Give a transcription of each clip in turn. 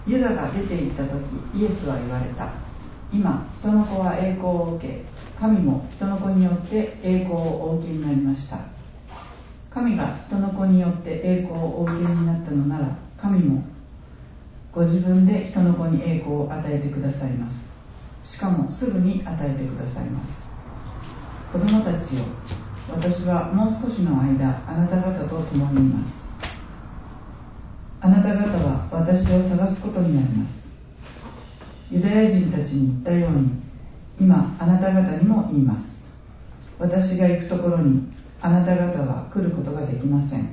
ユダが出て行った時、イエスは言われた。今、人の子は栄光を受け、神も人の子によって栄光をお受けになりました。神が人の子によって栄光をお受けになったのなら、神もご自分で人の子に栄光を与えてくださいます。しかもすぐに与えてくださいます。子供たちよ、私はもう少しの間、あなた方と共にいます。あなた方は私を探すことになります。ユダヤ人たちに言ったように、今あなた方にも言います。私が行くところにあなた方は来ることができません。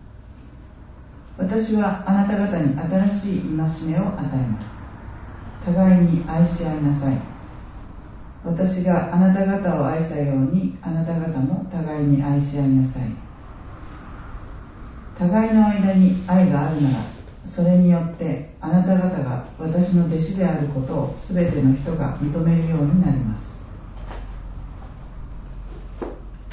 私はあなた方に新しい戒めを与えます。互いに愛し合いなさい。私があなた方を愛したように、あなた方も互いに愛し合いなさい。互いの間に愛があるなら、それによってあなた方が私の弟子であることをすべての人が認めるようになります。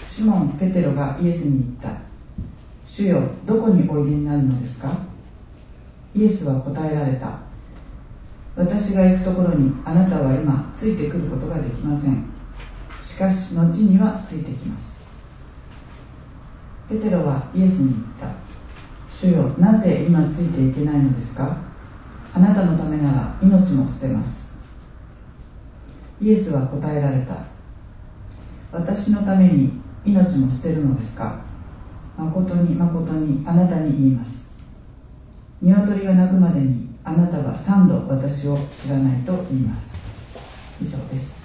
シモン・ペテロがイエスに言った。主よ、どこにおいでになるのですか？イエスは答えられた。私が行くところにあなたは今ついてくることができません。しかし後にはついてきます。ペテロはイエスに言った。主よ、なぜ今ついていけないのですか？あなたのためなら命も捨てます。イエスは答えられた。私のために命も捨てるのですか？誠に誠にあなたに言います。鶏が鳴くまでにあなたは3度私を知らないと言います。以上です。